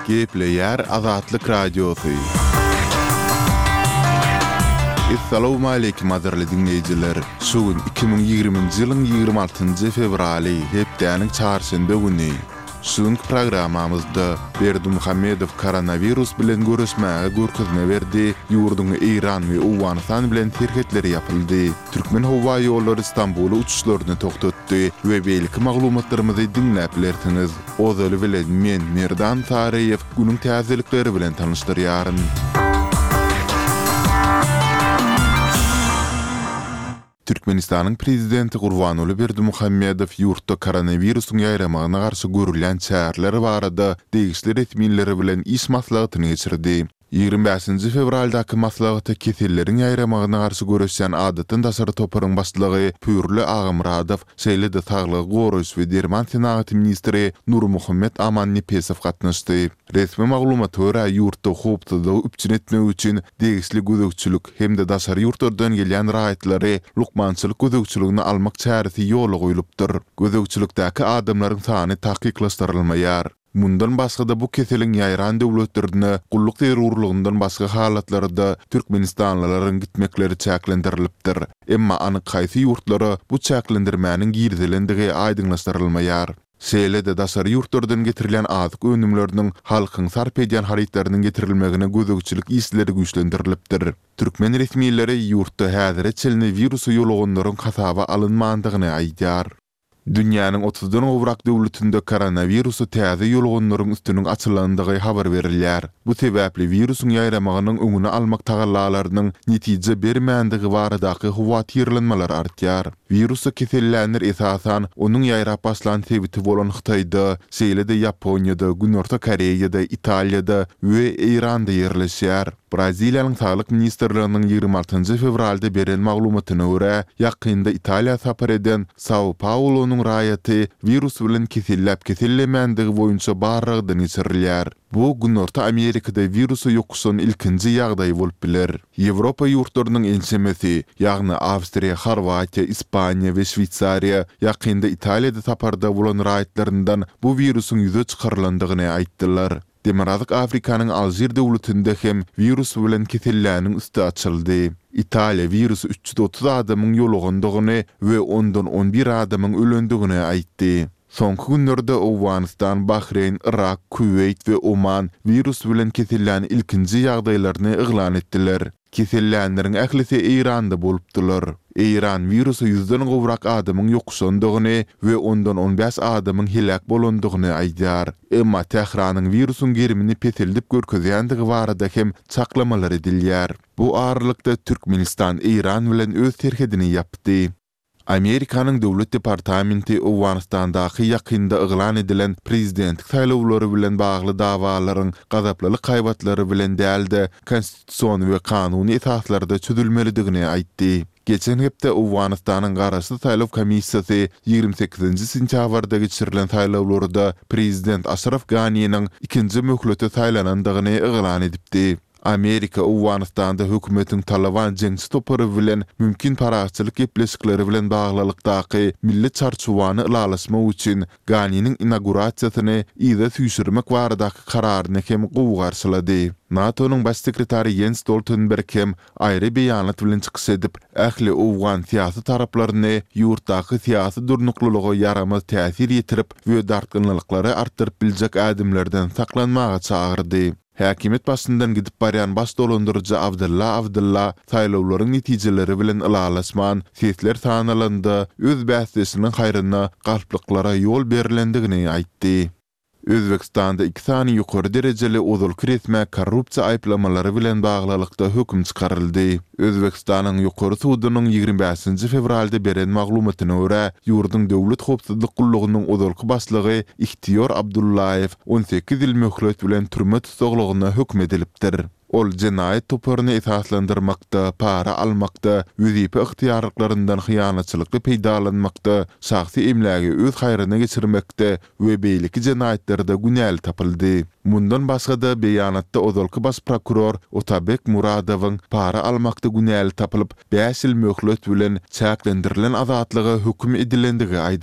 Gepleyer Azatlyk Radiosu. Assalamu alaykum azarly dinleyijiler. Şugun 2020-nji ýylyň 26-njy fevraly hepdeniň çarşamba güni. Şuň programamyzda Berdimuhammedow koronavirus bilen görüşmäge görkezme berdi. Ýurduň Iran we Awganistan bilen terhetleri yapyldy. Türkmen howa ýollary Istanbuly uçuşlaryny toktatdy we belki maglumatlarymyzy dinläp bilersiňiz. Ozaly bilen men Merdan Tarayev günüň täzelikleri bilen tanışdyrýaryn. Türkmenistanyň prezidenti Gurbanuly Berdimuhammedow ýurtda koronawirusyň ýaýramagyna garşy görülen çägler barada degişli resmiýetleri bilen iş maslahatyny geçirdi. 25-nji fevraldaky maslahaty keselleriň ýaýramagyna garşy görüşen adatyn daşary toparyň başlygy Pürli Agymradow, şeýle-de Saglyk goraýyş we derman senaty ministri Nurmuhammed Amannipesow gatnaşdy. Resmi maglumat görä ýurtda howpsuzlygy üpçün etmek üçin degişli gözegçilik hemde daşary ýurtlardan gelýän raýatlary lukmançylyk gözegçiligini almak çäresi ýoly goýulypdyr. Gözegçilikdäki adamlaryň sany tahkiklaşdyrylmaýar. Mundan başga da bu keseliň ýaýran döwletlerine gulluk terrorlygyndan başga halatlarda Türkmenistanlylaryň gitmekleri çäklendirilipdir. Emma anyk haýsy ýurtlary bu çäklendirmäniň girdilendige aýdyňlaşdyrylmaýar. Şeýle-de daşary ýurtlardan getirilen azyk önümleriniň halkyň sarp edýän harytlarynyň getirilmegine gözegçilik isleri güýçlendirilipdir. Türkmen resmiýetleri ýurtda häzir çelni wirusy ýolaganlaryň hasaba alynmandygyny aýdýar. Dünýäniň 30-dan gowrak döwletinde koronavirusy täze ýolaganlaryň üstüniň açylandygy habar berilýär. Bu sebäpli virusyň ýaýramagynyň öňüni almak tagallalarynyň netije bermänligi baradaky howatyrlanmalar artýar. Virusy kesellänler esasan onuň ýaýrap başlan sebäbi bolan Hytaýda, şeýle-de Ýaponiýada, Günorta Koreýada, Italiýada we Iranda ýerleşýär. Braziliýanyň saglyk ministrliginiň 26-njy fevralda beren maglumatyna görä, ýakynda Italiýa sapar eden Sao Paulo'nyň raýaty virus bilen keselläp-kesellemänligi boýunça barragdan geçirilýär. Bu Günorta Amerikada virusy ýokuşan ilkinji ýagdaý bolup biler. Ýewropa ýurtlarynyň ensemesi, ýagny Awstriýa, Horwatiýa, Ispaniýa we Şwitsariýa ýakynda Italiýada saparda bolan raýatlaryndan bu virusyň ýüze çykarylandygyny aýtdylar. Demirazyk Afrikanyň Aljer döwletinde hem virus bilen keselläniň üstü açyldy. Italiýa virusy 330 adamyň ýolagandygyny we ondan 11 adamyň ölendigini aýtdy. Soňky günlerde Awganistan, Bahreyn, Irak, Kuwait we Oman virus bilen kesellän ilkinji ýagdaýlaryny eglan etdiler. Kesellänleriň ählisi Iranda bolupdylar. Iran virusy 100-den gowrak adamyň ýokuşandygyny we ondan 15 adamyň helak bolandygyny aýdýar. Emma Tehranyň virusyň gerimini peseldip görkezýändigi barada hem çaklamalar edilýär. Bu aralykda Türkmenistan Iran bilen öz terhedini yapdy. Amerikanyň döwlet departamenti Awganistandaky ýakynda eglan edilen prezidentlik saýlawlary bilen bagly dawalaryň gazaplylyk kaýbatlary bilen dälde konstitusiýon we kanuny esaslarda çözülmelidigini aýtdy. Geçen hepde Awganistanyň garaşly saýlaw komissiýasy 28-nji sentýabrda geçirilen saýlawlarda prezident Ashraf Ghani'niň ikinji möhleti saýlanandygyny eglan edipdi. Amerika Awganistanda hökümetiň Taliban jeňsi topary bilen mümkin paraçylyk gepleşikleri bilen baglylykdaky milli çarçuwany ýalaşmak üçin Ghani'niň inaugurasiýasyny ýa-da süýşirmek baradaky kararyny hem gowgarşylady. NATO'nun baş sekretary Jens Stoltenberg hem aýry beýanat bilen çykyş edip, ähli Awgan siýasy taraplaryny ýurtdaky siýasy durnuklulygy yaramaz täsir ýetirip we dartgynlyklary artdyryp biljek adımlardan saklanmaga çagyrdy. Häkimet başyndan gidip barýan baş dolandyrjy Abdulla saýlawlaryň netijeleri bilen ýalaşman sesler sanalandy, öz bäsdesiniň haýryna galpliklara ýol berilendigini aýtdy. Özbekistanda 2 sany ýokary derejeli ozulky resme korrupsiýa aýplamalary bilen baglylykda höküm çykaryldy. Özbekistanyň ýokary sudynyň 25-nji fevralda beren maglumatyna görä, ýurdun döwlet howpsuzlyk gullugynyň ozulky başlygy Ihtiyor Abdullayew 18 ýyl möhlet bilen türme tutuglygyna hökm edilipdir. Ol jenaýet toparyny esaslandyrmakda, para almakda, wüzipe ihtiýarlyklaryndan hyýanatçylykly peýdalanmakda, şahsy emlägi öz haýryna geçirmekde we beýleki jenaýetlerde günäli tapyldy. Mundan başga da beýanatda ozalky baş prokuror Otabek Muradowyň para almakda günäli tapylyp 5 ýyl möhlet bilen çäklendirilen azatlygy hökm edilendigi